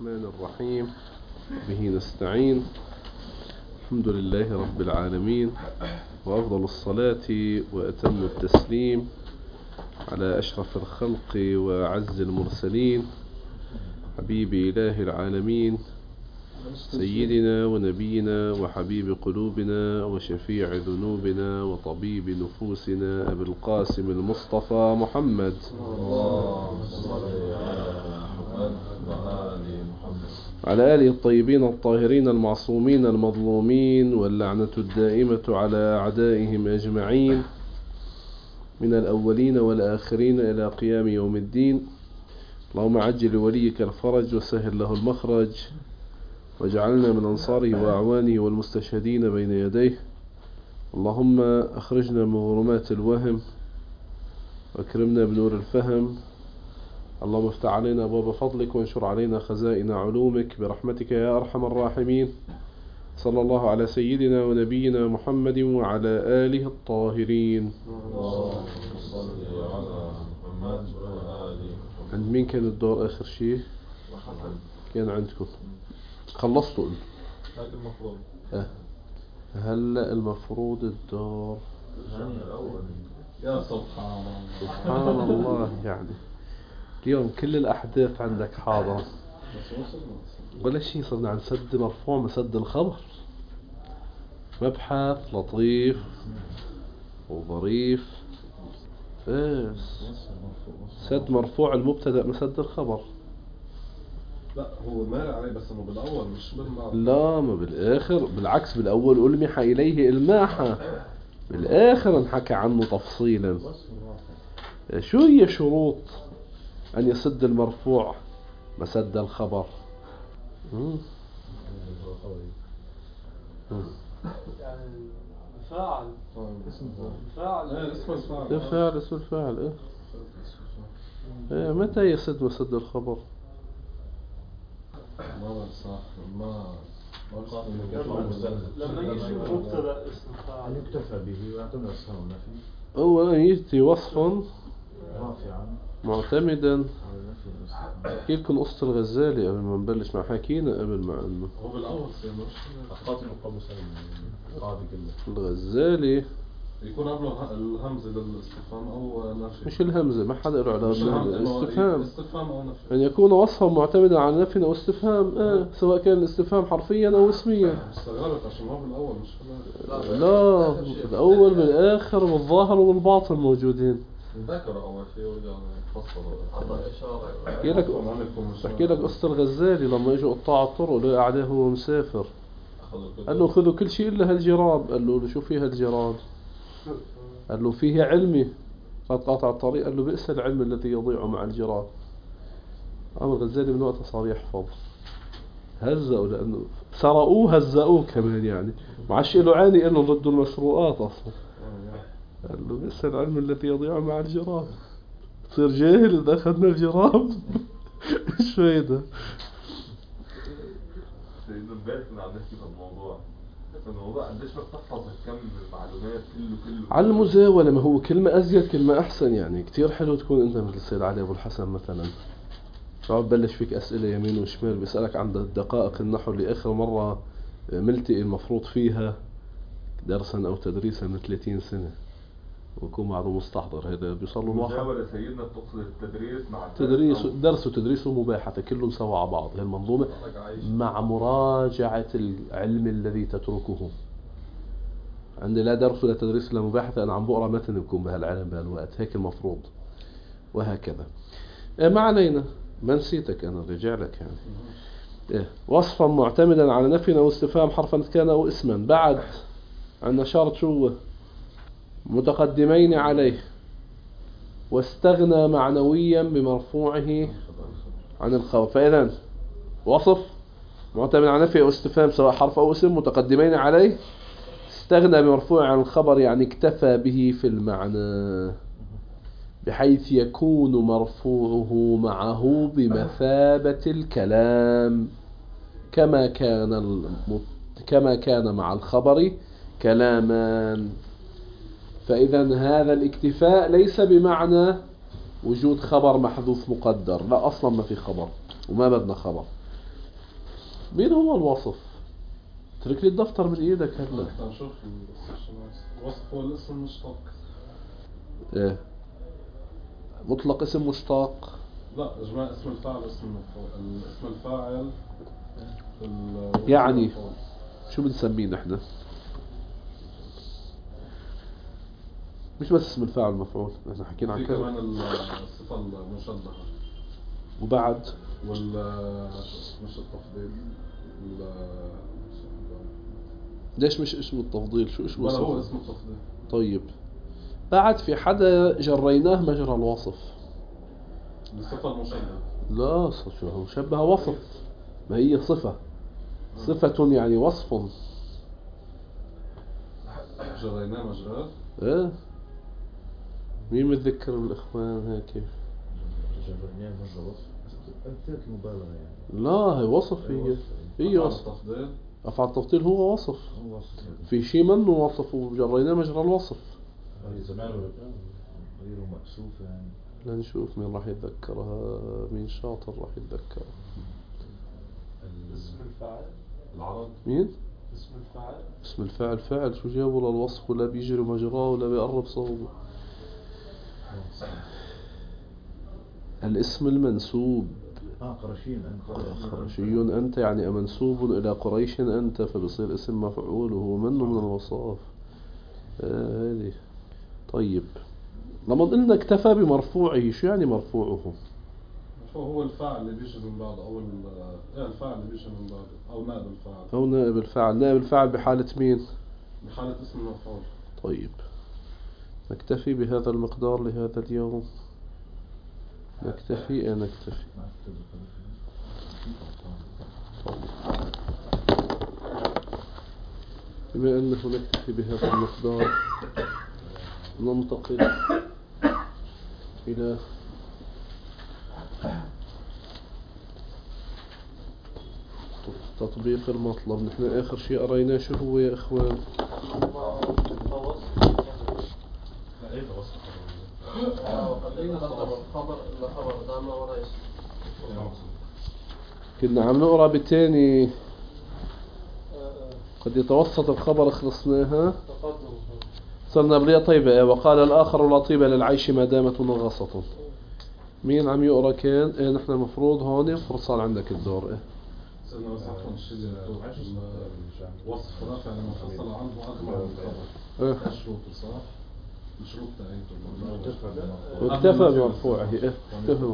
الرحمن الرحيم. به نستعين. الحمد لله رب العالمين، وأفضل الصلاة وأتم التسليم على أشرف الخلق وأعز المرسلين، حبيب إله العالمين، سيدنا ونبينا وحبيب قلوبنا وشفيع ذنوبنا وطبيب نفوسنا أبي القاسم المصطفى محمد. على آله الطيبين الطاهرين المعصومين المظلومين، واللعنة الدائمة على أعدائهم أجمعين من الأولين والآخرين إلى قيام يوم الدين. اللهم عجل لوليك الفرج وسهل له المخرج، واجعلنا من أنصاره وأعوانه والمستشهدين بين يديه. اللهم أخرجنا من ظلمات الوهم واكرمنا بنور الفهم. اللهم افتح علينا أبواب فضلك وانشر علينا خزائن علومك برحمتك يا أرحم الراحمين. صلى الله على سيدنا ونبينا محمد وعلى آله الطاهرين. عند مين كان الدور آخر شيء؟ كان عندكم خلصتوا؟ المفروض هلا المفروض الدور يا سبحان الله. سبحان الله. يعني اليوم كل الأحداث عندك حاضرة ولا شيء. صرنا عن سد مرفوع مسد الخبر، مبحث لطيف وظريف. سد مرفوع المبتدأ مسد الخبر. لا هو مال عليه بس انه بالاول مش بالمعنى. لا، ما بالاخر، بالعكس، بالاول ألمح اليه الماحة، بالاخر انحكى عنه تفصيلا. شو هي شروط ان يسد المرفوع مسد الخبر؟ يعني فاعل اسم فاعل اسم الفاعل. متى يسد مسد الخبر؟ لما يجي مبتدا اسم فاعل يكتفى به ويعتمد أسهل النفي. هو يأتي وصفا رافعا معتمدا. على احكي لكم قصة الغزالي قبل ما نبلش مع حكينا قبل ما انه هو بالاول مش القاتل مقام سلم قاضي كله. الغزالي يكون قبله الهمزه للاستفهام او نفي. مش الهمزة، ما حدا له علاقة بالاستفهام. استفهام او نفي. أن يكون وصفا معتمدا على نفي أو استفهام، سواء كان الاستفهام حرفيا أو اسميا. استغربت عشان هو بالاول مش لا، بالأول بالآخر بالظاهر والباطن موجودين. ذكر اول شيء ورجع فصل عطى بحكي لك قصة الغزالي لما اجوا قطاع الطرق لقى قاعد هو مسافر، قال له خذوا كل شيء إلا هالجراب. قال له شو فيها الجراب؟ قال له فيها علمي. قد قاطع الطريق. قال له بئس العلم الذي يضيع مع الجراب. أما الغزالي من وقتها صار يحفظ. هزأوا لأنه سرقوه هزأوه كمان، يعني ما عادش له عاني إنه ردوا المسروقات أصلا. قال له بئس العلم الذي يضيع مع الجراب. تصير جاهل إذا أخذنا الجراب. إيش فايدة؟ سيدنا امبارح كنا عم نحكي في الموضوع قديش بدك تحفظ كم المعلومات كله على المزاولة. ما هو كلمة أزيد كلمة أحسن. يعني كتير حلو تكون أنت مثل السيد علي أبو الحسن مثلا، شو ببلش فيك أسئلة يمين وشمال، بيسألك عن دقائق النحو اللي آخر مرة ملتقي المفروض فيها درسا أو تدريسا من 30 سنة، ويكون بعده مستحضر. هذا بيصل له الواحد. المزاولة سيدنا بتقصد التدريس مع تدريس، درس وتدريس ومباحثة كلهم سوا على بعض. هي المنظومة مع مراجعة العلم الذي تتركه. عندي لا درس ولا تدريس ولا مباحثة، أنا عم بقرأ متن بكون بهالعلم بهالوقت، هيك المفروض، وهكذا. ما علينا، ما نسيتك أنا، رجع لك يعني. وصفا معتمدا على نفي أو استفهام حرفا كان أو اسما. بعد عندنا شرط شو؟ متقدمين عليه، واستغنى معنويا بمرفوعه عن الخبر. فإذا وصف معتمد على نفي أو استفهام سواء حرف أو اسم متقدمين عليه، استغنى بمرفوع عن الخبر، يعني اكتفى به في المعنى، بحيث يكون مرفوعه معه بمثابة الكلام كما كان مع الخبر كلاما. فإذا هذا الاكتفاء ليس بمعنى وجود خبر محذوف مقدر، لا، أصلا ما في خبر وما بدنا خبر. مين هو الوصف؟ اترك لي الدفتر من ايدك هلا. نشوف الوصف هو الاسم المشتق. ايه مطلق اسم مشتق. لا اجماع اسم الفاعل اسم المفعول. اسم الفاعل يعني شو بنسميه نحن؟ مش بس اسم الفاعل المفعول، نحن حكينا عن في كذا. كمان الصفة المشبهة وبعد مش التفضيل ليش مش اسم التفضيل؟ شو اسمه؟ ولا هو اسم التفضيل. طيب بعد في حدا جريناه مجرى الوصف. الصفة المشبهة. لا شو شبه وصف، ما هي صفة. صفة يعني وصف. جريناه مجراه. ايه مين متذكر الإخوان هيك؟ جريناه مجرى وصف. أنت مبالغة يعني. لا هي وصف، هي وصف. التفضيل. أفعل التفضيل هو وصف. هو وصف. في شيء منه وصف وجريناه مجرى الوصف. هاي زمان غيره مأسوف يعني. لنشوف مين راح يتذكرها، مين شاطر راح يتذكرها. اسم الفاعل. العرض. مين؟ اسم الفاعل. اسم الفاعل فاعل شو جابوا للوصف ولا بيجري مجراه ولا بيقرب صوبه. الاسم المنسوب. قرشين أنت. قرشي أنت يعني منسوب إلى قريش أنت، فبصير اسم مفعول وهو منه من الوصاف. هذه طيب لما قلنا اكتفى بمرفوعه، شو يعني مرفوعه؟ هو الفاعل اللي بيجي من بعد أو الفاعل اللي بيجي من بعد أو نائب الفاعل. أو نائب الفاعل. نائب الفاعل بحالة مين؟ بحالة اسم المفعول. طيب نكتفي بهذا المقدار لهذا اليوم. نكتفي نكتفي. بما أنه نكتفي بهذا المقدار ننتقل إلى تطبيق المطلب. نحن آخر شيء قريناه شو هو يا إخوان؟ كنا عم نقرأ بالتاني قد يتوسط الخبر، خلصناها. صرنا بلية طيبة. وقال الآخر لا طيبة للعيش ما دامت منغصة. مين عم يقرأ كان؟ نحن المفروض هون فرصة عندك الدور. سيدنا بس عفوا الشيء وصف رافع لما فصل عنه أكبر من الخبر. الشروط صح؟ الشروط تاعته. واكتفى بمرفوعه. اكتفى.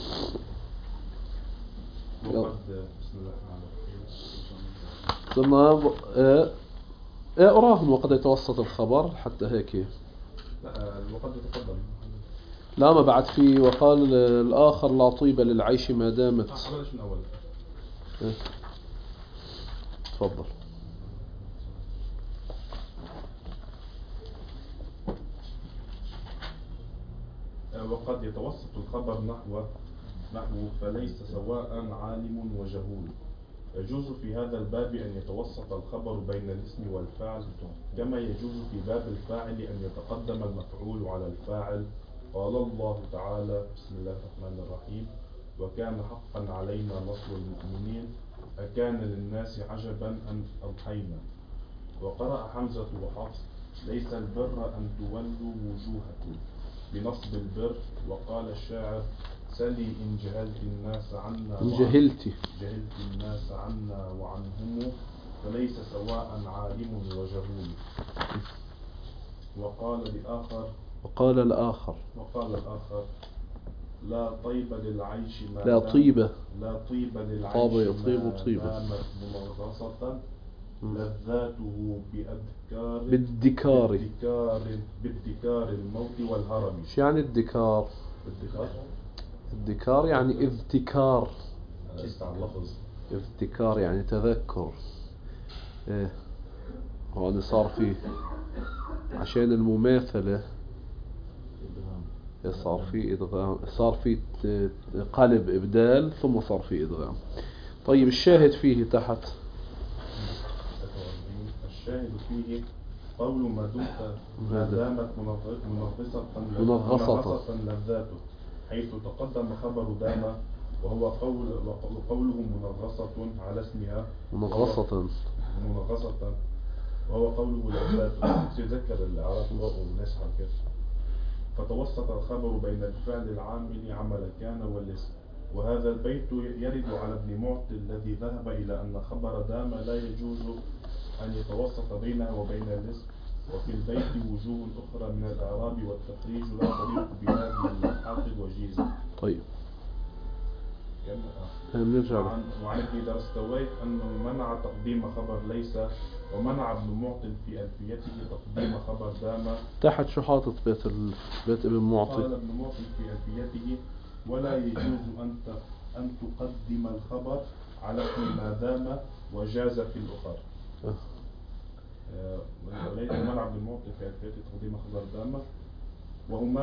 صرنا اقراهم. وقد يتوسط الخبر حتى هيك. لا وقد يتقدم. لا ما بعد في وقال الآخر لا طيب للعيش ما دامت. بلاش من أول. تفضل. وقد يتوسط الخبر نحو فليس سواء عالم وجهول. يجوز في هذا الباب أن يتوسط الخبر بين الاسم والفاعل، كما يجوز في باب الفاعل أن يتقدم المفعول على الفاعل. قال الله تعالى: بسم الله الرحمن الرحيم: وكان حقا علينا نصر المؤمنين أكان للناس عجبا أن أضحينا. وقرأ حمزة وحفص: ليس البر أن تولوا وجوهكم بنصب البر. وقال الشاعر: سلي إن جهلت الناس عنا جهلت الناس عنا وعنهم فليس سواء عالم وجهول. وقال الآخر لا طيب للعيش ما دامت منغصة لذاته بادكار الموت والهرم. شو يعني الدكار؟ الدكار يعني اذتكار. اذتكار يعني تذكر. هون صار فيه عشان المماثلة صار فيه إدغام، صار فيه قلب إبدال ثم صار فيه إدغام. طيب الشاهد فيه تحت. الشاهد فيه قول ما دامت منغصة لذاته، حيث تقدم خبر دام وقوله منغصة على اسمها منغصة. وهو قوله لا تذكر الأعراف والناس على كده. فتوسط الخبر بين الفعل العامل عمل كان والاسم. وهذا البيت يرد على ابن معطي الذي ذهب إلى أن خبر دام لا يجوز أن يتوسط بينه وبين الاسم. وفي البيت وجوه أخرى من الإعراب والتخريج لا تليق بهذه اللوحات الوجيزة. طيب نرجع وعن ابن درستويه أنه منع تقديم خبر ليس، ومنع ابن معطي في ألفيته تقديم خبر دام. تحت شو حاطط بيت ابن معطي؟ قال ابن معطي في ألفيته ولا يجوز أن تقدم الخبر على اسم ما دام وجاز في الأخر. ومنع ابن معطي في ألفيته تقديم خبر دام، وهما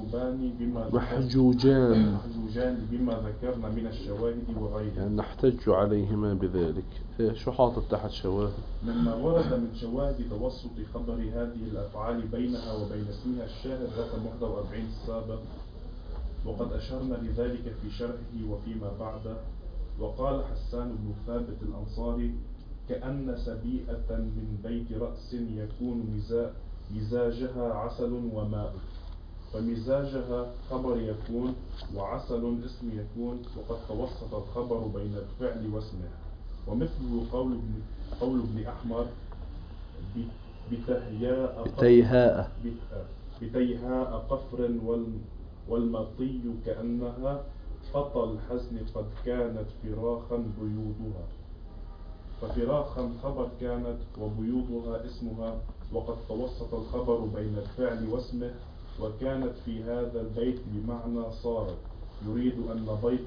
محجوجان بما ذكرنا من الشواهد وغيرها. يعني نحتج عليهما بذلك. شو حاطط تحت شواهد؟ مما ورد من شواهد توسط خبر هذه الأفعال بينها وبين اسمها الشاهد رقم 41 السابق، وقد أشرنا لذلك في شرحه وفيما بعده. وقال حسان بن ثابت الأنصاري كأن سبيئة من بيت رأس يكون مزاجها عسل وماء، فمزاجها خبر يكون وعسل اسم يكون، وقد توسط الخبر بين الفعل واسمه. ومثله قول ابن أحمر بتيهاء قفر والمطي كأنها قطى الحزن قد كانت فراخا بيوضها، ففراخا خبر كانت وبيوضها اسمها. وقد توسط الخبر بين الفعل واسمه، وكانت في هذا البيت بمعنى صارت، يريد أن بيض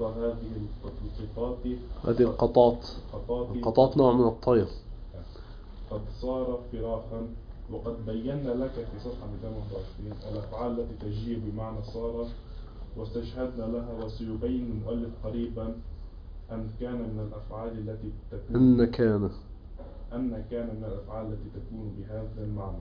هذه القطاط نوع من الطير قد صار فراخا. وقد بينا لك في صفحة 221 الأفعال التي تجي بمعنى صار واستشهدنا لها، وسيبين المؤلف قريبا أن كان من الأفعال التي تكون من الأفعال التي تكون بهذا المعنى.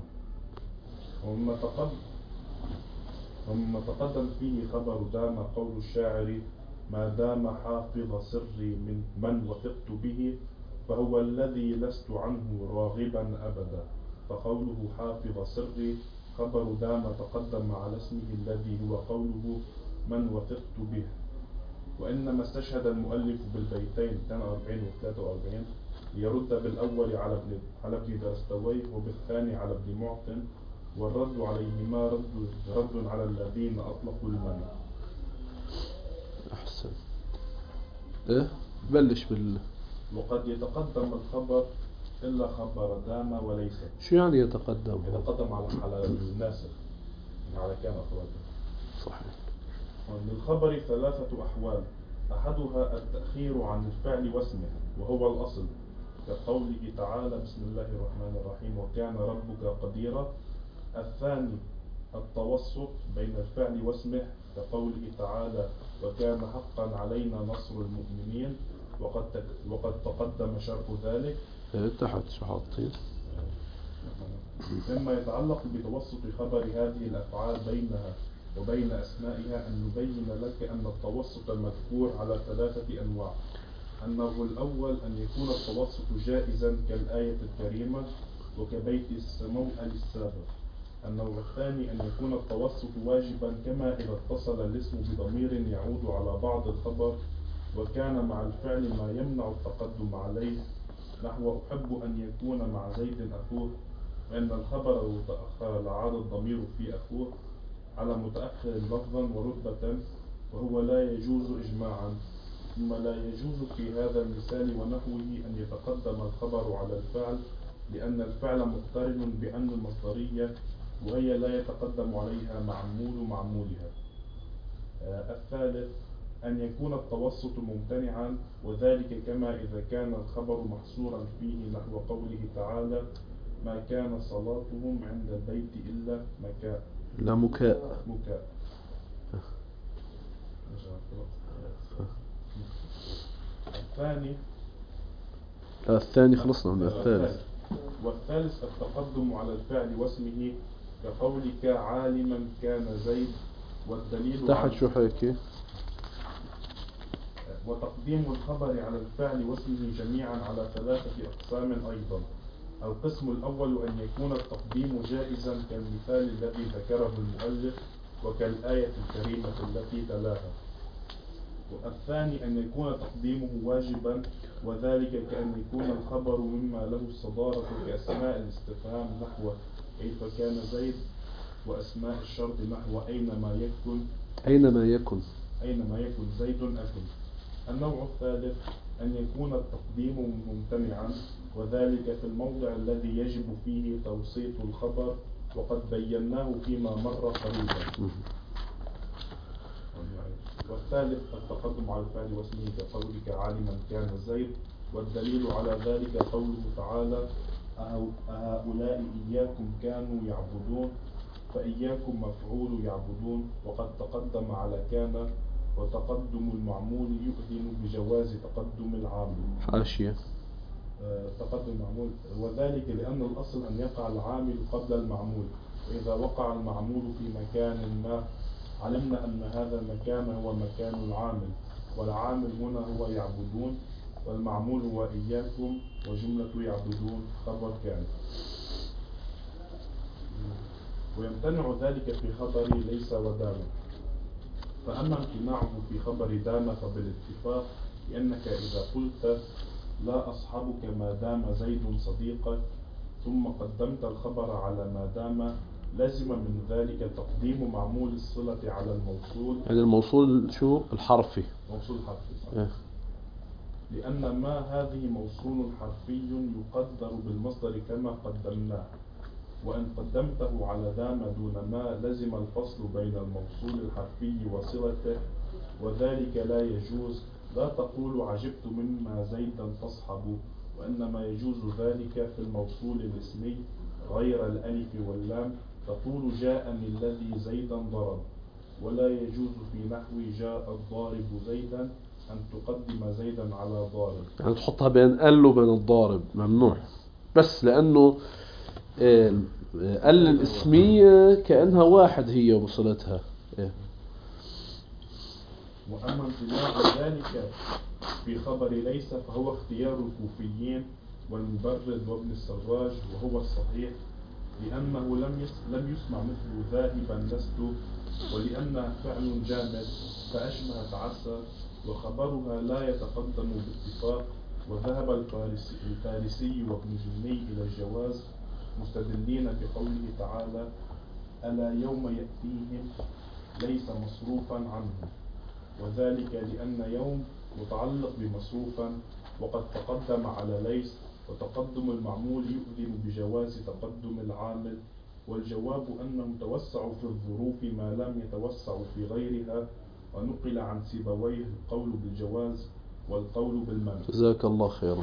ومما تقدم فيه خبر دام قول الشاعر ما دام حافظ سري من وثقت به فهو الذي لست عنه راغبا أبدا. فقوله حافظ سري خبر دام تقدم على اسمه الذي هو قوله من وثقت به. وإنما استشهد المؤلف بالبيتين 42 و 43 ليرد بالأول على ابن درستويه وبالثاني على ابن معطي، والرد عليهما رد على الذين أطلقوا المنع. أحسن. بلش وقد يتقدم الخبر إلا خبر دام وليس. شو يعني يتقدم؟ يتقدم على الناسخ، على كان أخواته. صحيح. للخبر 3 أحوال، أحدها التأخير عن الفعل واسمه وهو الأصل، كقوله تعالى بسم الله الرحمن الرحيم وكان ربك قديرا. الثاني التوسط بين الفعل واسمه، كقوله تعالى وكان حقا علينا نصر المؤمنين، وقد تقدم شرح ذلك. تحت شو حاطين؟ مما يتعلق بتوسط خبر هذه الأفعال بينها وبين أسمائها أن نبين لك أن التوسط المذكور على 3 أنواع. أنه الأول أن يكون التوسط جائزا كالآية الكريمة وكبيت السموء السابق. أنه الثاني أن يكون التوسط واجبا كما إذا اتصل الاسم بضمير يعود على بعض الخبر وكان مع الفعل ما يمنع التقدم عليه، نحو أحب أن يكون مع زيد أخوه، وأن الخبر لو تأخر لعاد الضمير في أخوه على متأخر لفظا ورتبة، وهو لا يجوز إجماعا. ثم لا يجوز في هذا المثال ونحوه أن يتقدم الخبر على الفعل، لأن الفعل مقترن بأن المصدرية وهي لا يتقدم عليها معمول معمولها. الثالث أن يكون التوسط ممتنعا، وذلك كما إذا كان الخبر محصورا فيه، نحو قوله تعالى ما كان صلاتهم عند البيت إلا مكاء. لا مكاء. الثاني خلصنا من الثالث. والثالث التقدم على الفعل واسمه، كقولك عالما كان زيد. والدليل تحت شو حكي؟ وتقديم الخبر على الفعل واسمه جميعا على 3 أقسام أيضا. القسم الأول أن يكون التقديم جائزا كالمثال الذي ذكره المؤلف وكالآية الكريمة التي تلاها. والثاني أن يكون تقديمه واجبا، وذلك كأن يكون الخبر مما له الصدارة كأسماء الاستفهام نحو كيف كان زيد، وأسماء الشرط نحو أينما يكن زيد أكن. النوع الثالث أن يكون التقديم ممتنعا، وذلك في الموضع الذي يجب فيه توسيط الخبر، وقد بيناه فيما مر قريبا. والثالث التقدم على الفعل واسمه كقولك عالما كان زيد، والدليل على ذلك قوله تعالى أهؤلاء إياكم كانوا يعبدون، فإياكم مفعول يعبدون، وقد تقدم على كان، وتقدم المعمول يؤذن بجواز تقدم العامل. حاشية تقدم المعمول، وذلك لأن الأصل أن يقع العامل قبل المعمول، وإذا وقع المعمول في مكان ما علمنا أن هذا المكان هو مكان العامل، والعامل هنا هو يعبدون، والمعمول هو إياكم، وجملة يعبدون خبر كان. ويمتنع ذلك في خبر ليس ودام. فأما امتناعه في خبر دام فبالاتفاق، لأنك إذا قلت لا أصحبك ما دام زيد صديقك ثم قدمت الخبر على ما دام، لازم من ذلك تقديم معمول الصلة على الموصول. يعني الموصول شو الحرفي؟ موصول حرفي. لأن ما هذه موصول حرفي يقدر بالمصدر كما قدمناه، وإن قدمته على دام دون ما لزم الفصل بين الموصول الحرفي وصلته، وذلك لا يجوز. لا تقول عجبت مما زيدا تصحب، وإنما يجوز ذلك في الموصول الاسمي غير الألف واللام. تقول جاءني الذي زيدا ضرب، ولا يجوز في نحو جاء الضارب زيدا أن تقدم زيدا على ضارب، يعني تحطها بين ال وبين الضارب، ممنوع. بس لأنه ال الاسمية كأنها واحد هي وصلتها. وأما امتناع ذلك في خبر ليس فهو اختيار الكوفيين والمبرد وابن السراج، وهو الصحيح، لأنه لم يسمع مثل ذاهبا لست، ولأنها فعل جامد فأشبه تعسى، وخبرها لا يتقدم باتفاق. وذهب الفارسي وابن جني إلى الجواز مستدلين بقوله تعالى ألا يوم يأتيهم ليس مصروفا عنه، وذلك لأن يوم متعلق بمصروفا، وقد تقدم على ليس، وتقدم المعمول يؤذن بجواز تقدم العامل. والجواب أنهم توسعوا في الظروف ما لم يتوسعوا في غيرها، ونقل عن سيبويه القول بالجواز والقول بالمنع. جزاك الله خيرا.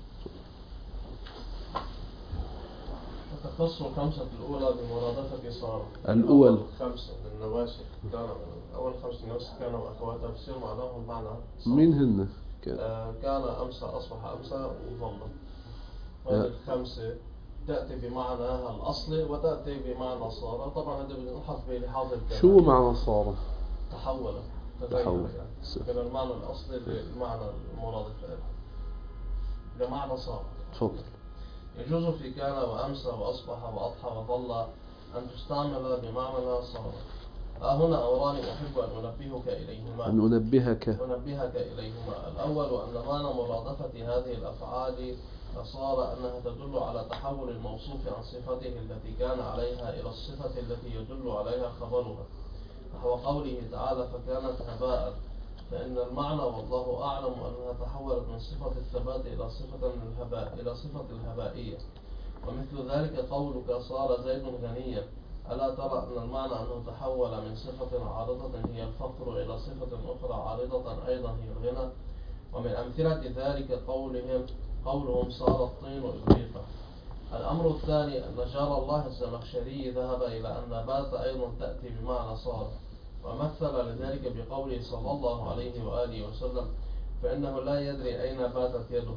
تخص الخمسة الأولى بمرادفة صار. الأول خمسة للنواسخ كان أول 5 نواسخ كانوا أخواتها بصير معناهم معنى صار. مين هن؟ كان أمسى أصبح أمسى وظل. هذه الخمسة تأتي بمعناها الأصلي وتأتي بمعنى صار. طبعا هذا بنحط بلحاظ الكلام. شو معنى صار؟ تحول تحول من المعنى الأصلي للمعنى المرادف له بمعنى صار. تفضل. يجوز في كان وأمسى وأصبح وأضحى وظل أن تستعمل بمعنى صار. هنا أمران أحب أن أنبهك إليهما. أنبهك إليهما. الأول أن معنى مرادفة هذه الأفعال صار أنها تدل على تحول الموصوف عن صفته التي كان عليها إلى الصفة التي يدل عليها خبرها، نحو قوله تعالى فكانت هباء، فإن المعنى والله أعلم أنها تحولت من صفة الثبات إلى صفة الهباء إلى صفة الهبائية. ومثل ذلك قولك صار زيد غنيا، ألا ترى أن المعنى أنه تحول من صفة عارضة هي الفقر إلى صفة أخرى عارضة أيضا هي الغنى. ومن أمثلة ذلك قولهم صار الطين إبريقا. الأمر الثاني أن جار الله الزمخشري ذهب إلى أن بات أيضا تأتي بمعنى صار، ومثل لذلك بقوله صلى الله عليه وآله وسلم فإنه لا يدري أين باتت يده.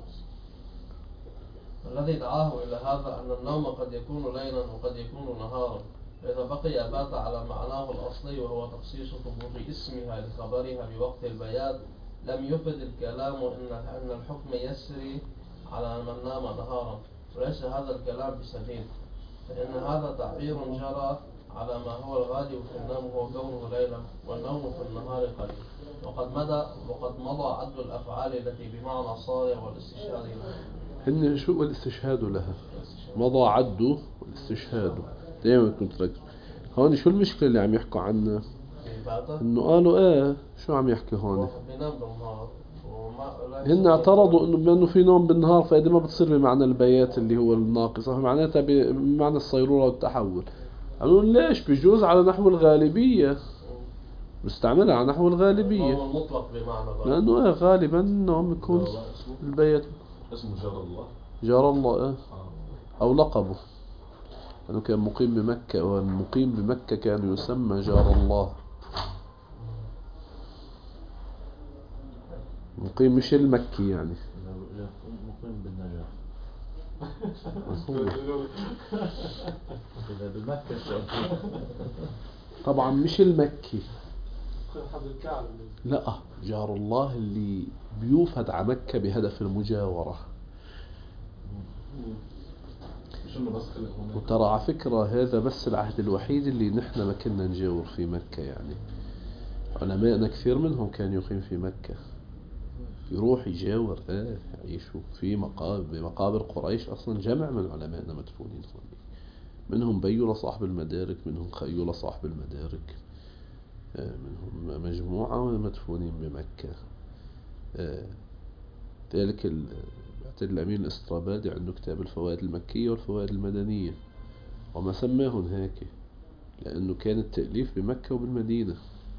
الذي دعاه إلى هذا أن النوم قد يكون ليلا وقد يكون نهارا، فإذا بقي بات على معناه الأصلي وهو تخصيص ثبوت اسمها لخبرها بوقت البيات لم يفد الكلام أن الحكم يسري على من نام نهارا، وليس هذا الكلام بسديد، فإن هذا تعبير جرى على ما هو الغالب في النوم هو كونه ليلا، والنوم في النهار قليل. وقد مضى عد الأفعال التي بمعنى صار والاستشهاد لها. هن شو والاستشهاد لها؟ مضى عده والاستشهاد. دائما كنت ركز هون. شو المشكلة اللي عم يحكوا عنها؟ انه قالوا شو عم يحكي هون؟ هن اعترضوا انه بانه في نوم بالنهار، فإذا ما بتصير بمعنى البيات اللي هو الناقصة، فمعناتها بمعنى الصيرورة والتحول. قالوا ليش بيجوز على نحو الغالبية، مستعملها على نحو الغالبية، المطلق بمعنى لأنه غالبا النوم يكون البيت. اسمه جار الله. جار الله أو لقبه، لأنه كان مقيم بمكة، والمقيم بمكة كان يسمى جار الله. مقيم مش المكي يعني. مقيم بالنجاح. إذا بمكة طبعا مش المكي، الكعب. لا، جار الله اللي بيوفد على مكة بهدف المجاورة. وترى على فكرة هذا بس العهد الوحيد اللي نحن ما كنا نجاور في مكة، يعني علماءنا كثير منهم كان يقيم في مكة، يروح يجاور يعيشوا في بمقابر قريش. أصلا جمع من علمائنا مدفونين هون، منهم بيولة صاحب المدارك، منهم خيولة صاحب المدارك، منهم مجموعة مدفونين بمكة. ذلك الأمين الاسترابادي عنده كتاب الفوائد المكية والفوائد المدنية، وما سماهن هيك لأنه كان التأليف بمكة وبالمدينة.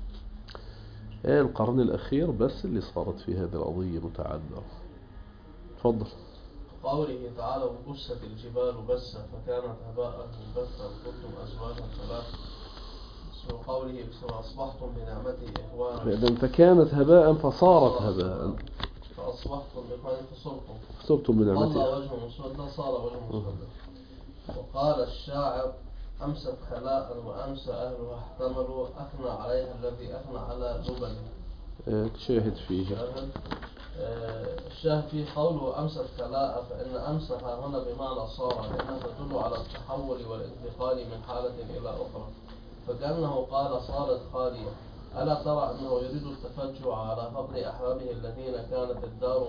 القرن الأخير بس اللي صارت في هذه القضية متعذرة. تفضل. قوله تعالى وبست الجبال بسا فكانت هباء منبثا وكنتم أزواجا ثلاثة. وقوله فأصبحتم بنعمته إخوانا. إذن فكانت هباء فصارت هباء. فأصبحتم بإخوان فصرتم بنعمته. ظل وجه مسودا صار وجه مسودا. وقال الشاعر أمست خلاء وأمسى أهلها احتملوا أثنى عليها الذي أثنى على جبل. شاهد فيه. الشاهد فيه قوله أمست خلاء، فإن أمسها هنا بمعنى صار، لأنها تدل على التحول والانتقال من حالة إلى أخرى، فكأنه قال صارت خالية. ألا ترى أنه يريد التفجع على فقد أحبابه الذين كانت الدار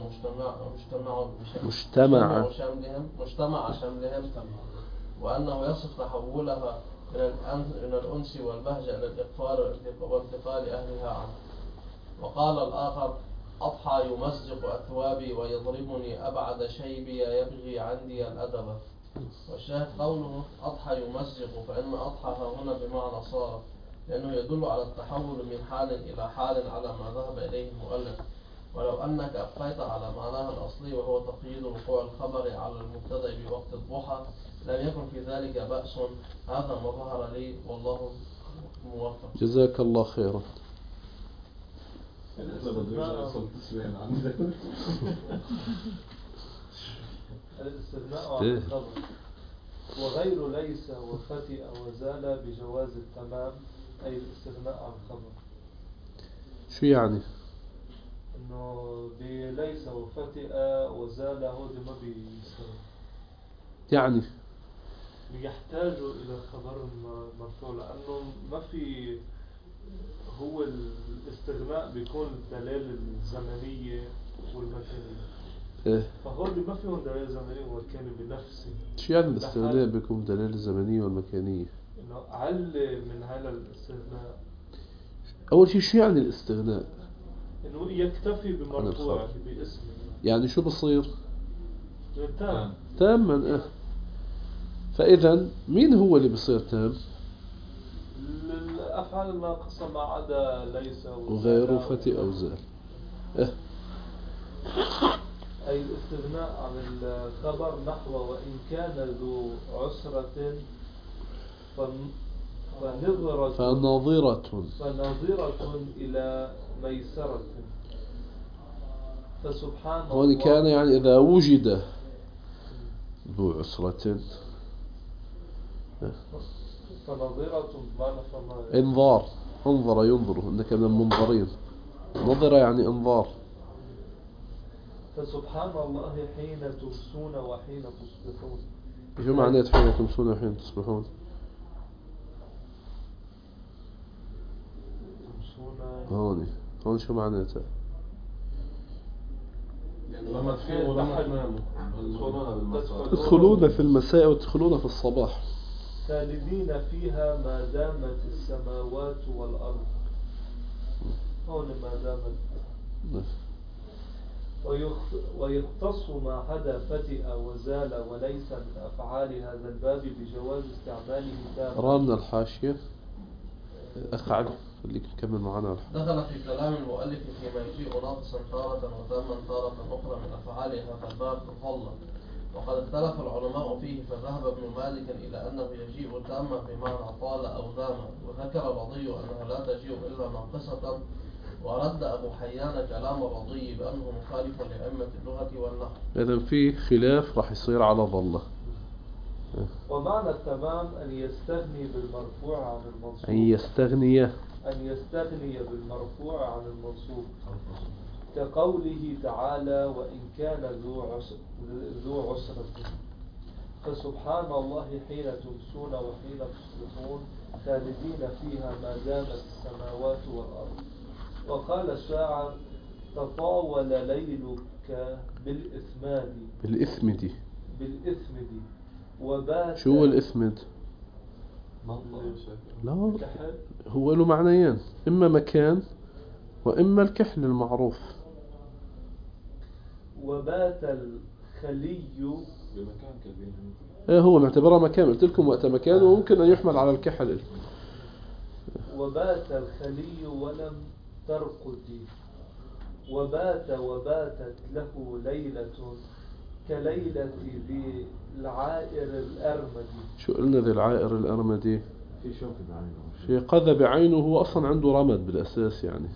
مجتمع شملهم، وأنه يصف تحولها من الأنس والبهجة إلى الإقفال وانتقال أهلها عنه. وقال الآخر أضحى يمزق أثوابي ويضربني أبعد شيبي يبغي عندي الأدب. والشاهد قوله أضحى يمزق، فإن أضحى هنا بمعنى صار، لأنه يدل على التحول من حال إلى حال على ما ذهب إليه المؤلف. ولو أنك أبقيت على معناها الأصلي وهو تقييد وقوع الخبر على المبتدأ بوقت الضحى لم يكن في ذلك بأس. هذا ما ظهر لي والله موفق. جزاك الله خيرا. الاستغناء عن الخبر وغير ليس وفتئ وزال بجواز التمام، أي الاستغناء عن الخبر. شو يعني؟ إنه بليس وفتئ وزال هو ما بيستغنى، يعني بيحتاجوا إلى الخبر المرفوع، لأنه ما في، هو الاستغناء بيكون الدلالة الزمنية والمكانية. فهول ما فيهم دلالة زمنية ومكانية بنفسه. شو يعني الاستغناء بيكون دلالة الزمنية والمكانية؟ إنه علّ من هذا الاستغناء. أول شيء شو يعني الاستغناء؟ إنه يكتفي بمرفوع باسمه. يعني شو بصير؟ تام. تاما. فإذا مين هو اللي بصير تام؟ الأفعال الناقصة ما عدا ليس وغيره فتئ أو زال. أي الاستغناء عن الخبر نحو وإن كان ذو عسرة فنظرة إلى ميسرة. فسبحان الله. هون كان يعني إذا وجد ذو عسرة فنظرة انظار، انظر ينظر، إنك من المنظرين. نظرة يعني انظار. فسبحان الله حين تمسون وحين تصبحون. شو معنات حين تمسون وحين تصبحون؟ هون شو معناتها؟ يعني لما تفيقوا ولما تناموا تدخلون في المساء وتدخلون في الصباح. خالدين فيها ما دامت السماوات والأرض. هون ما دامت. ويختص ما حدا فتئ وزال وليس من أفعال هذا الباب بجواز استعماله تاما. رامنا الحاشية أخ علي اللي كمل معنا. دخل في كلام المؤلف فيما يجيء ناقصا تارة وتاما تارة أخرى من أفعال هذا الباب مفضل، وقد اختلف العلماء فيه، فذهب ابن مالك إلى أنه يجيء تاما بمعنى طال أو دام، وذكر الرضي أنها لا تجيء إلا ناقصة، ورد أبو حيان كلام الرضي بأنه مخالف لأئمة اللغة والنحو. إذن في خلاف راح يصير على ظله. ومعنى التمام أن يستغني بالمرفوع عن المنصوب. أن يستغني بالمرفوع عن المنصوب، كقوله تعالى وإن كان ذو عسرة. فسبحان الله حين تمسون وحين تصبحون خالدين فيها ما دامت السماوات والأرض. وقال الشاعر تطاول ليلك بالإثمد وبات. شو الإثمد؟ لا هو له معنيين، إما مكان وإما الكحل المعروف. وبات الخلي بمكان كبير. هو معتبرها مكان، قلت لكم وقت مكان وممكن أن يحمل على الكحل. وبات الخلي ولم ترقدي. وباتت له ليلة كليلة ذي العائر الأرمدي. شو قلنا ذي العائر الأرمدي؟ في شوك بعينه، شيء قذى بعينه، هو أصلا عنده رمد بالأساس يعني.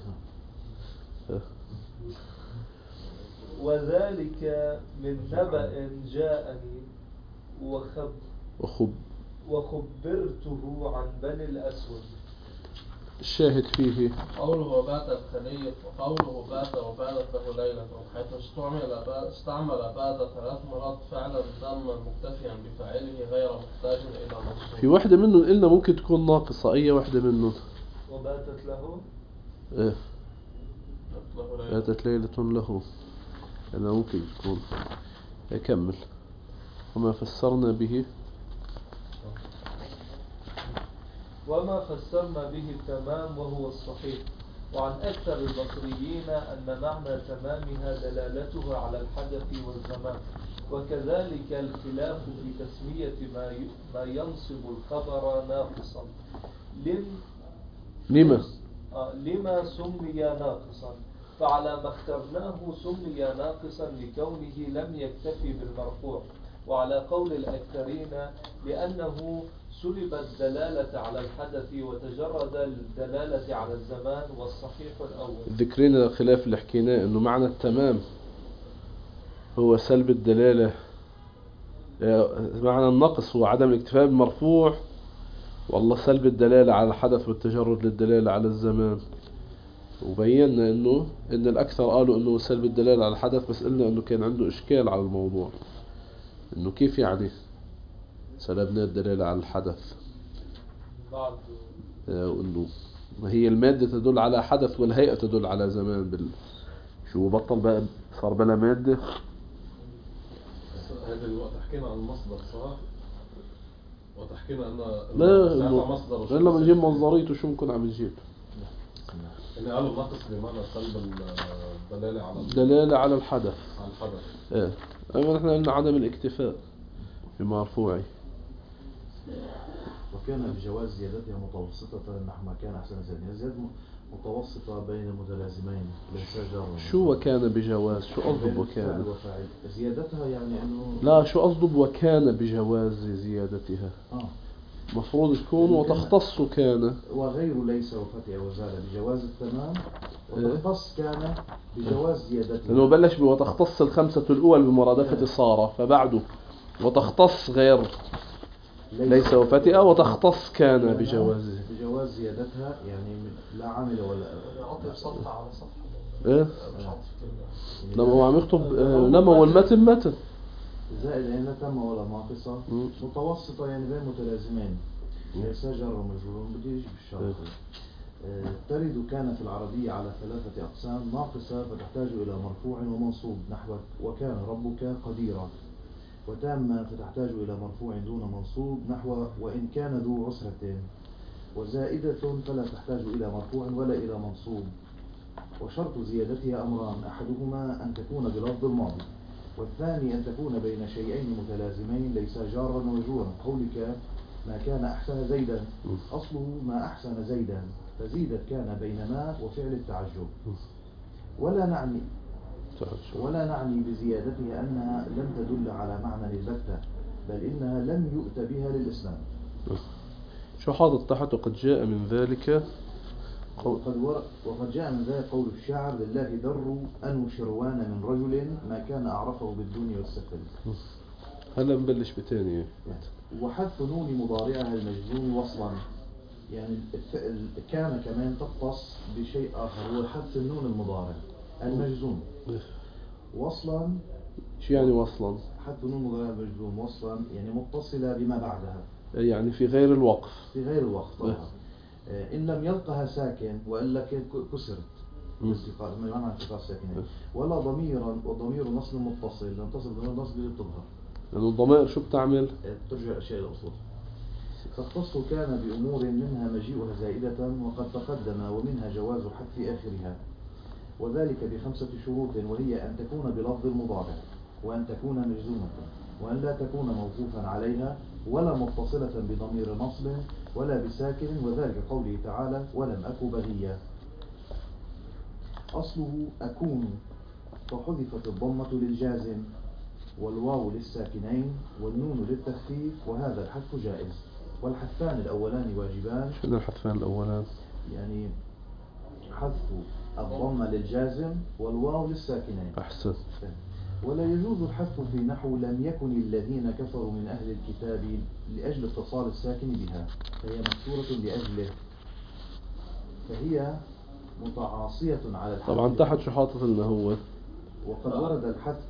وذلك من نبأ جاءني وخبرته عن بني الأسود. الشاهد فيه قوله بات الخلي، وقوله بات وباتت له ليلة، حيث استعمل بات 3 مرات فعلا تاما مكتفيا بفاعله غير محتاج إلى منصوب. في واحدة منهم قلنا ممكن تكون ناقصة، أي واحدة منهم؟ وباتت له باتت ليلة له، أنا ممكن تكون. أكمل. وما فسرنا به التمام وهو الصحيح. وعن أكثر البصريين أن معنى تمامها دلالته على الحدث والزمان. وكذلك الخلاف في تسمية ما ينصب الخبر ناقصا. لما سمي ناقصا، فعلى ما اخترناه سمي ناقصا لكونه لم يكتفي بالمرفوع، وعلى قول الأكثرين لأنه سلب الدلالة على الحدث وتجرد الدلالة على الزمان، والصحيح الأول. ذكرين الخلاف اللي حكيناه أنه معنى التمام هو سلب الدلالة، معنى النقص هو عدم الاكتفاء بالمرفوع، والله سلب الدلالة على الحدث والتجرد للدلالة على الزمان. وبينا أن الأكثر قالوا أنه سلب الدلالة على الحدث، بس قلنا أنه كان عنده إشكال على الموضوع، أنه كيف يعني سلبنا الدلالة على الحدث، أنه ما هي المادة تدل على حدث والهيئة تدل على زمان. شو بطل بقى صار بلا مادة. هذا الوقت حكينا عن المصدر صح؟ وتحكينا أن لا مصدر إلا بنجيب مصدريته شو ممكن عم نجيب. إني قالوا نقص بمعنى سلب الدلالة على الحدث. إيه. أما نحن قلنا عدم الاكتفاء بمرفوعه. وكان بجواز زيادتها متوسطة نحو ما كان أحسن زيادة متوسطة بين متلازمين ليس جرا. شو وكان بجواز؟ شو قصده وكان؟ زيادتها يعني أنه لا، شو قصده وكان بجواز زيادتها؟ مفروض تكون وتختص كان وغير ليس وفتح وزال بجواز التمام، وتختص كان بجواز زيادتها، لأنه بلش وتختص الخمسة الأول بمرادفة صار، فبعده وتختص غير ليس وفتئ وتختص كان بجواز زيادتها، يعني لا عامل ولا عطف صفحة على صفحة. ايه لما هو عم يكتب لما والمتن متن زائد يعني لا تم ولا ناقصة متوسطة يعني بين متلازمين ليس جر ومجرور بدي يجي بالشرط. ترد كان في العربية على 3 أقسام: ناقصة فتحتاج إلى مرفوع ومنصوب نحو وكان ربك قديرا، وتامة فتحتاج إلى مرفوع دون منصوب نحو وإن كان ذو عسرة، وزائدة فلا تحتاج إلى مرفوع ولا إلى منصوب. وشرط زيادتها أمران: أحدهما أن تكون بلفظ الماضي، والثاني أن تكون بين شيئين متلازمين ليس جارا ومجرورا. قولك ما كان أحسن زيدا أصله ما أحسن زيدا، فزيدت كان بين ما وفعل التعجب. ولا نعني بزيادتها أنها لم تدل على معنى البتة، بل إنها لم يؤت بها للإسلام. شو حاطط تحت وقد جاء من ذلك وقد جاء من ذلك قول الشاعر: لله در أنو شروان من رجل ما كان أعرفه بالدنيا والسفل. هلا نبلش بتاني. وحذف نون مضارعها المجزوم وصلا، يعني كان كمان تختص بشيء آخر هو حذف النون المضارع المجزوم وصلا. شو يعني وصلا؟ حذف النون المضارع المجزوم وصلا يعني متصلة بما بعدها، يعني في غير الوقف. في غير الوقف طبعا. إن لم يلقها ساكن وإلا كسرت بمعنى التقاء الساكنين، ولا ضميرا وضمير نصب متصل لم تصل ضمير نصب بتظهر، لأن الضمائر شو بتعمل؟ ترجع أشياء الأصول. تختص كان بأمور منها مجيئها زائدة وقد تقدم، ومنها جواز حذف آخرها، وذلك ب5 شروط: وهي أن تكون بلفظ المضارع، وأن تكون مجزومة، وأن لا تكون موقوفا عليها، ولا متصلة بضمير نصب، ولا بساكن، وذلك قوله تعالى: ولم أك بغيا. أصله أكون، فحذفت الضمة للجازم والواو للساكنين والنون للتخفيف، وهذا الحذف جائز. والحذفان الأولان واجبان. شنو الحذفان الأولان؟ يعني حذف الضمة للجازم والواو للساكنين. أحسن. ولا يجوز الحذف في نحو لم يكن الذين كفروا من أهل الكتاب لأجل اتصال الساكن بها، فهي مكسورة لأجله، فهي متعاصية على الحذف. طبعا تحت شو حاطط لنا هو؟ وقد ورد الحذف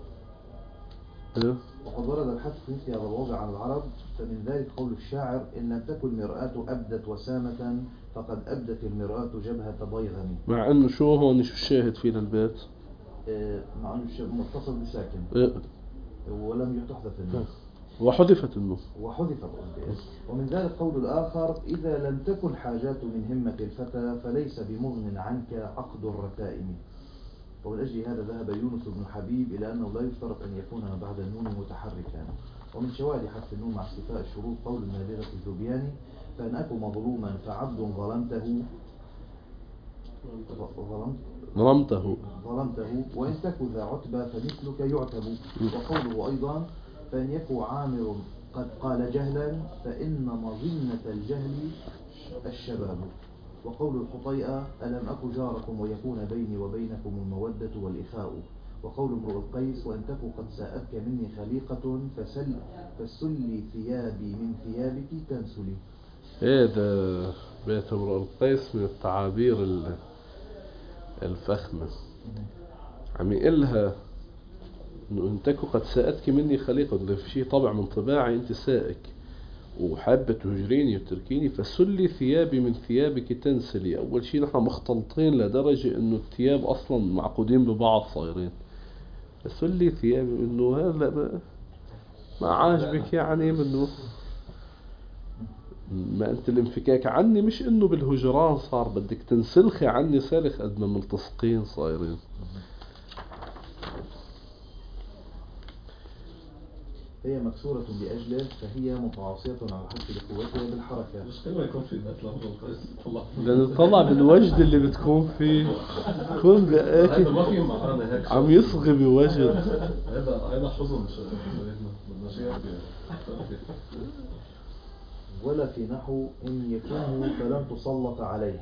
مثل هذا الوضع عن العرب، فمن ذلك قول الشاعر: إن لم تكن مرآة أبدت وسامة فقد أبدت المرآة جبهة ضيغم. مع أنه شو هون شو الشاهد فيه للبيت؟ مع أنه متصل بساكن ولم يحذف النون وحذفت النون. ومن ذلك قول الآخر: إذا لم تكن حاجات من همة الفتى فليس بمغن عنك عقد الرتائم. ومن هذا ذهب يونس بن حبيب إلى أنه لا يشترط أن يكون ما بعد النون متحركا. ومن شواهد حذف النون مع استيفاء الشروط قول النابغة الذبياني: فإن أكو مظلوما فعبد ظلمته وإن تك ذا عتبى فمثلك يعتب. وقوله أيضا: فإن يكو عامر قد قال جهلا فإن مظنة الجهل الشباب. وقول الحطيئة: ألم أك جاركم ويكون بيني وبينكم المودة والإخاء. وقول امرؤ القيس: وإن تك قد ساءتك مني خليقة فسلي ثيابي من ثيابك تنسلي. هذا بيت امرؤ القيس من التعابير الفخمة. عم يقلها إنه إن تكو قد ساءتك مني خليقة، إذا في شيء طبع من طباعي أنت سائك وحابة تهجريني وتركيني، فسلي ثيابي من ثيابك تنسلي. أول شيء نحن مختلطين لدرجة إنه الثياب أصلا معقودين ببعض صايرين، فسلي ثيابي إنه هذا ما عاجبك، يعني منه ما أنت الانفكاك عني مش إنه بالهجران صار بدك تنسلخي عني سلخ قد ما ملتصقين صايرين. هي مكسورة لأجله فهي متعاصية على حسب قوتها بالحركة. مش كلمة يكون في ذات لفظ القيس طلع لأنه طلع بالوجد اللي بتكون فيه كل هذا ما في معانا هيك عم يصغي بوجد. هذا حزن بدنا شيء. ولا في نحو إن يكون فلن تسلط عليه.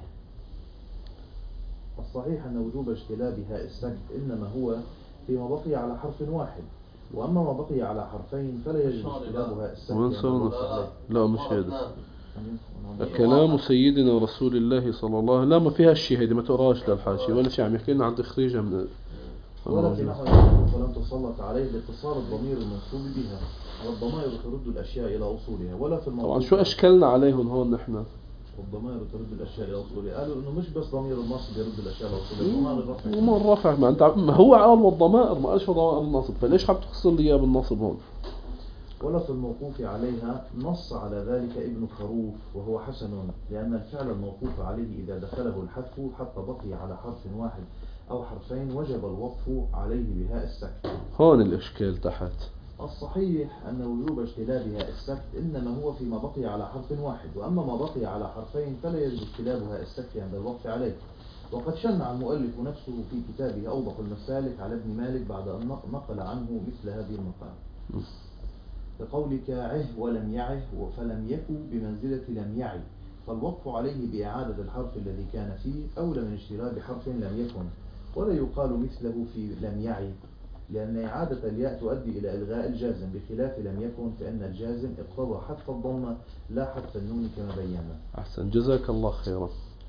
الصحيح أن وجوب اجتلابها السكت إنما هو فيما بقي على حرف واحد، وأما ما بقي على حرفين فلا يجب اجتلابها السكت. لا مش هذا. كلام سيدنا رسول الله صلى الله عليه وسلم. لا ما فيها الشيء هيدي، ما تقراش للحاشية ولا شيء، عم يحكي لنا عن تخريجها من ولا في نحو يقول فلن تسلط عليه لاتصال الضمير المنصوب بها، والضمائر ترد الأشياء إلى أصولها. ولا في الموضوع طبعا شو أشكلنا عليهم هون نحن؟ والضمائر ترد الأشياء إلى أصولها، قالوا إنه مش بس ضمير النصب يرد الأشياء إلى أصولها، ضمائر الرفع. وما الرفع ما أنت ما هو قال والضمائر، ما قالش ضمائر النصب، فليش حاب تخصل لي إياه بالنصب هون؟ ولا في الموقوف عليها نص على ذلك ابن خروف وهو حسن، لأن الفعل الموقوف عليه إذا دخله الحذف حتى بقي على حرف واحد أو حرفين وجب الوقف عليه بهاء السكت. هون الإشكال تحت. الصحيح أن وجوب اجتلابها السكت إنما هو فيما بقي على حرف واحد، وأما ما بقي على حرفين فلا يجب اجتلابها السكت عند الوقف عليه. وقد شنع المؤلف نفسه في كتابه أوضح المسالك على ابن مالك بعد أن نقل عنه مثل هذه المقالة، كقولك عه ولم يعه فلم يكن بمنزلة لم يعي، فالوقف عليه بإعادة الحرف الذي كان فيه أولى من اشتراك بحرف لم يكن. ولا يقال مثله في لم يعي، لأن إعادة الياء تؤدي إلى إلغاء الجازم، بخلاف لم يكن فإن الجازم اقتضى حذف الضمة لا حذف النون كما بينا. أحسن، جزاك الله خيرا.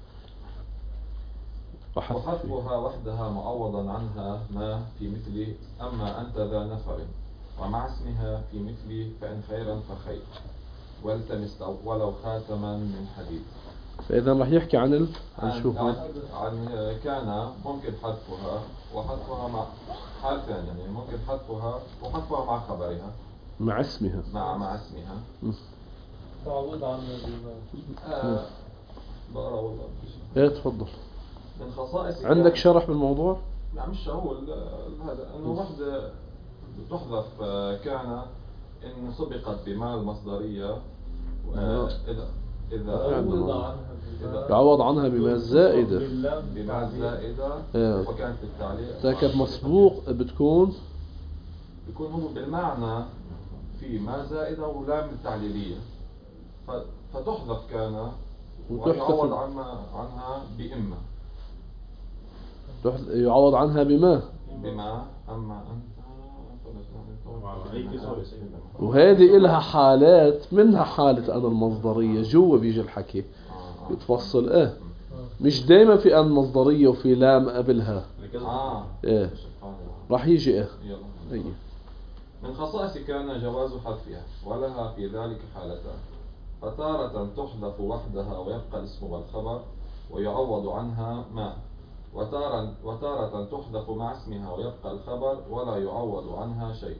وحذفها وحدها معوضا عنها ما في مثل أما أنت ذا نفر، ومع اسمها في مثل فإن خيرا فخير، والتمس ولو خاتما من حديد. فإذا راح يحكي عن شو عن كان ممكن حذفها وحذفها مع حالتين، يعني ممكن حذفها وحذفها مع خبرها مع اسمها مع اسمها تعوض عنها بقرا والله. ايه تفضل. من خصائص عندك شرح بالموضوع؟ لا مش هو هذا انه وحده تحذف كان إن سبقت بما المصدرية، إذا يعوض عنها بما الزائدة وكانت التعليق إذا كانت مسبوق بيكون هو بالمعنى في ما زائدة ولام التعليلية، فتحذف كان ويعوض عنها بإما، يعوض عنها بما أما أنت. وهذه إلها حالات، منها حالة أنا المصدرية جوا بيجي الحكي يتفصل مش دايما في أن مصدرية وفي لام قبلها راح يجي من خصائص كان جواز حذفها، ولها في ذلك حالتان، فتارة تحذف وحدها ويبقى الاسم والخبر ويعوض عنها ما، وتارة تحذف مع اسمها ويبقى الخبر ولا يعوض عنها شيء.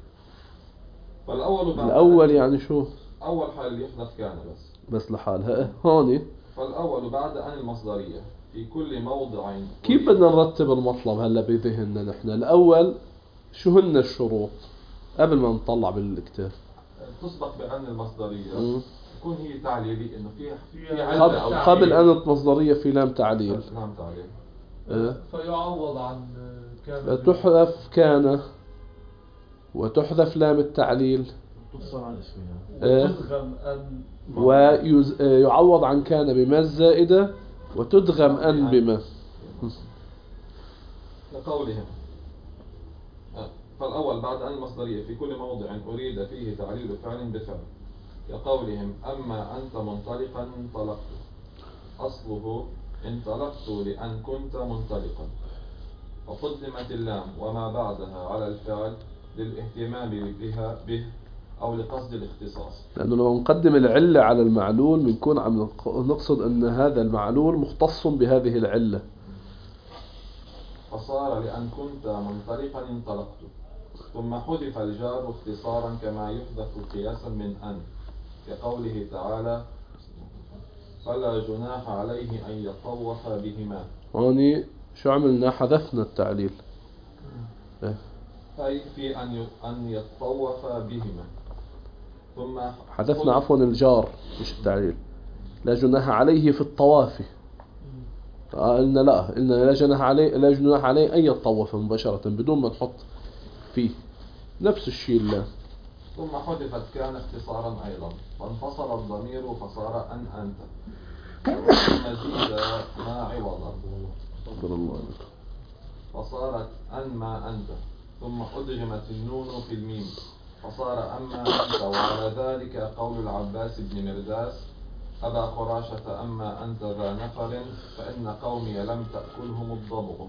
الأول يعني شو؟ أول حال يحذف كان بس لحالها هوني. فالأول بعد أن المصدرية في كل موضع. كيف بدنا نرتب المطلب هلا بذهننا نحن؟ الأول شو هن الشروط قبل ما نطلع بالكتاب؟ تسبق بأن المصدرية تكون هي تعليلي، إنه في قبل أن المصدرية في لام تعليل. لام تعليل. فيعوض عن كان. تحذف كان وتحذف لام التعليل تفصل عن اسمها ويعوض عن كان بما الزائدة وتدغم أن بما. لقولهم فالأول بعد أن المصدرية في كل موضع أريد فيه تعليل فعل بفعل، كقولهم أما أنت منطلقا انطلقت، أصله انطلقت لأن كنت منطلقا، وقدمت اللام وما بعدها على الفعل للاهتمام به أو لقصد الاختصاص. لأنه لو نقدم العلة على المعلول بنكون عم نقصد أن هذا المعلول مختص بهذه العلة. فصار لأن كنت منطلقا انطلقت، ثم حذف الجار اختصارا كما يحذف قياسا من أن، كقوله تعالى فلا جناح عليه أن يطوف بهما. هوني شو عملنا؟ حذفنا التعليل أي في أن يطوف بهما، ثم حذفنا عفوا الجار مش التعليل. لا جناح عليه في الطواف، قلنا لا جناح عليه أن يطوف مباشرة بدون ما نحط فيه نفس الشيء الله. ثم حذفت كان اختصارا أيضا، فانفصل الضمير فصار أن أنت، مزيد ما عوضا فصارت أن ما أنت، ثم أدغمت النون في الميم فصار أما أنت. وعلى ذلك قول العباس بن مرداس أبا خراشة أما أنت ذا نفر فإن قومي لم تأكلهم الضبع.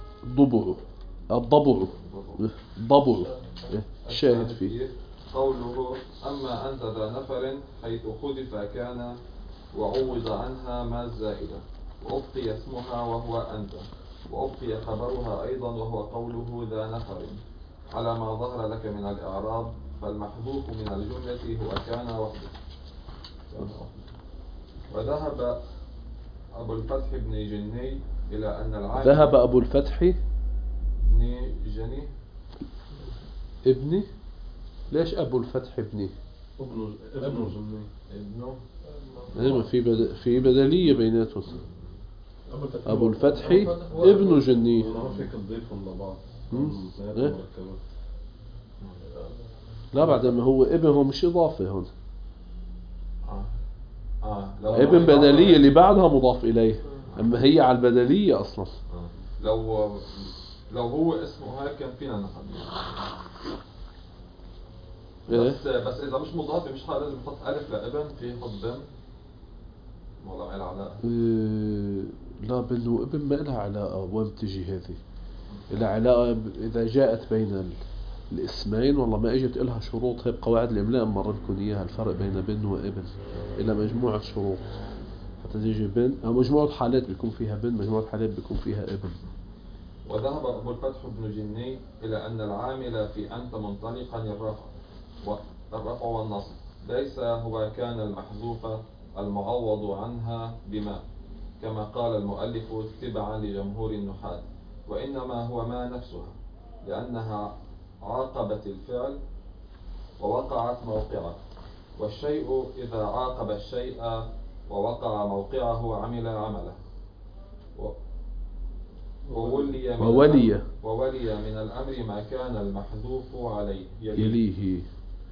الضبع الشاهد فيه قوله أما أنت ذا نفر حيث حذف كان وعوض عنها ما الزائدة وأبقي اسمها وهو أنت وأبقي خبرها أيضا وهو قوله ذا نفر على ما ظهر لك من الإعراب فالمحذوف من الجملة هو كان وحده. وذهب أبو الفتح بن جني إلى أن العامل ذهب أبو الفتح بن جني ابني ليش أبو الفتح ابني ابنه في بدلية بيناتهم أبو الفتح ابن جني فيك تضيفهم لبعض. لا بعد ما هو ابن هو مش إضافة هون ابن بدلية اللي بعدها مضاف إليه أما هي على البدلية أصلا. لو هو اسمه هيك كان فينا نحن بس إذا مش مضاف مش لازم نحط ألف لابن في حط بن ولا ما لها علاقة. لا بن وابن ما لها علاقة. وين بتجي هذه؟ لها علاقة إذا جاءت بين الاسمين والله ما اجت لها شروط. هي بقواعد الإملاء مرة لكم إياها الفرق بين بن وابن إلى مجموعة شروط حتى تيجي بن أو مجموعة حالات بيكون فيها بن مجموعة حالات بيكون فيها ابن. وذهب أبو الفتح بن جني إلى أن العامل في أنت منطلقا الرفع والنصب ليس هو كان المحذوف المعوض عنها بما كما قال المؤلف تبعا لجمهور النحاة وإنما هو ما نفسها لأنها عاقبت الفعل ووقعت موقعه والشيء إذا عاقب الشيء ووقع موقعه عمل عمله وولي من الأمر ما كان المحذوف عليه يليه.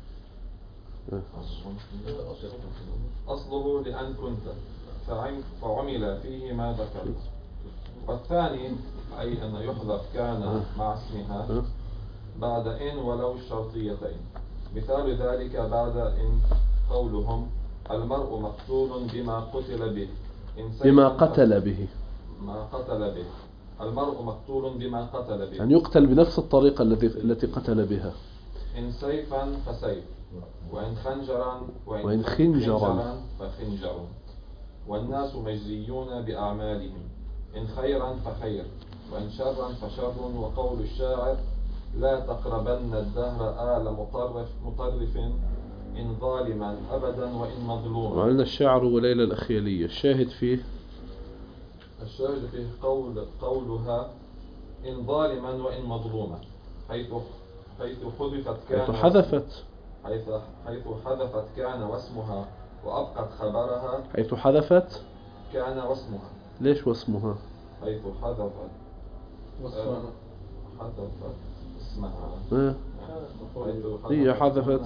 أصله لأن كنت فعمل فيه ما ذكرت. والثاني أي أن يحذف كان مع اسمها بعد إن ولو الشرطيتين. مثال ذلك بعد إن قولهم المرء مقتول بما قتل به بما قتل به المرء مقتول بما قتل به يعني يقتل بنفس الطريقة التي قتل بها. إن سيفا فسيف وإن خنجرا فخنجر. والناس مجزيون بأعمالهم إن خيرا فخير وإن شرا فشر. وقول الشاعر لا تقربن الدهر آل مطرف إن ظالما أبدا وإن مظلوما. وعلنا الشعر وليلة الأخيلية الشاهد فيه قولها إن ظالما وإن مظلوما حيث حذفت كان واسمها وأبقت خبرها. حيث حذفت كان واسمها. ليش واسمها؟ حيث حذفت اسمها هي حذفت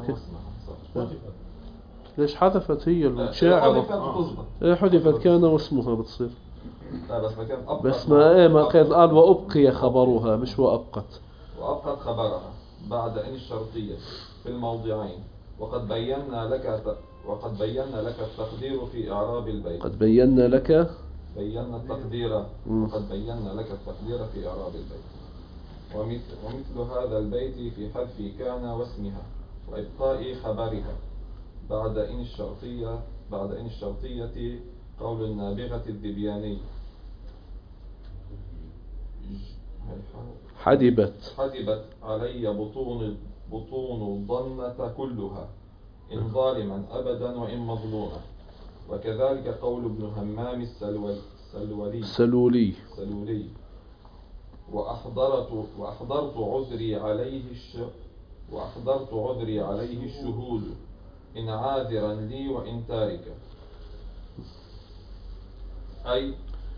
ليش حذفت هي الشاعر حذفت كان واسمها بتصير بس ما كان قال وأبقي خبرها مش وأبقت خبرها بعد إن الشرطية في الموضعين. وقد بينا لك التقدير في إعراب البيت. بينا لك التقدير في إعراب البيت. ومثل هذا البيت في حذف كان واسمها وإبقاء خبرها بعد إن الشرطية قول النابغة الذبياني حدبت علي بطون ضنة كلها إن ظالما أبدا وإن مظلوما. وكذلك قول ابن همام السلولي وأحضرت عذري عليه الشهود إن عاذرا لي وإن تاركا. أي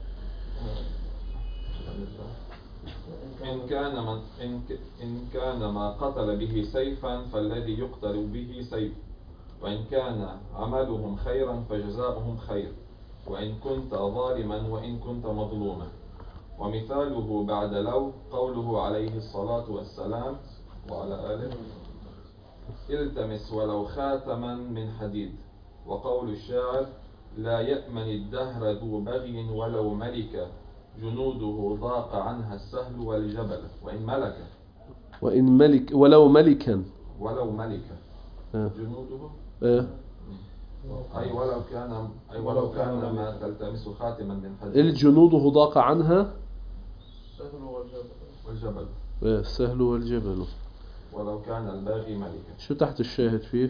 إن كان ما قتل به سيفا فالذي يقتل به سيف وإن كان عملهم خيرا فجزاؤهم خير وإن كنت ظالما وإن كنت مظلوما. ومثاله بعد لو قوله عليه الصلاة والسلام وعلى آله التمس ولو خاتما من حديد. وقول الشاعر لا يأمن الدهر ذو بغي ولو ملك جنوده ضاق عنها السهل والجبل وإن ملك ولو ملكا جنوده أي ولو كان ما تلتمس خاتما من حديد الجنوده ضاق عنها والجبل السهل والجبل ولو كان الباغي ملكا. شو تحت الشاهد فيه؟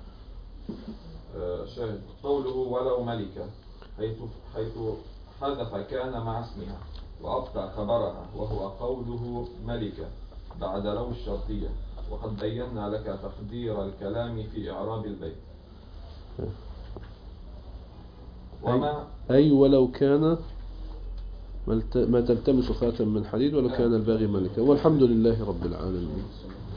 شاهد قوله ولو ملكا حيث حذف كان مع اسمها وأبقى خبرها وهو قوله ملكا بعد لو الشرطية، وقد بينا لك تقدير الكلام في إعراب البيت. أي ولو كان ما تلتمس خاتم من حديد ولو كان الباغي ملكا. والحمد لله رب العالمين.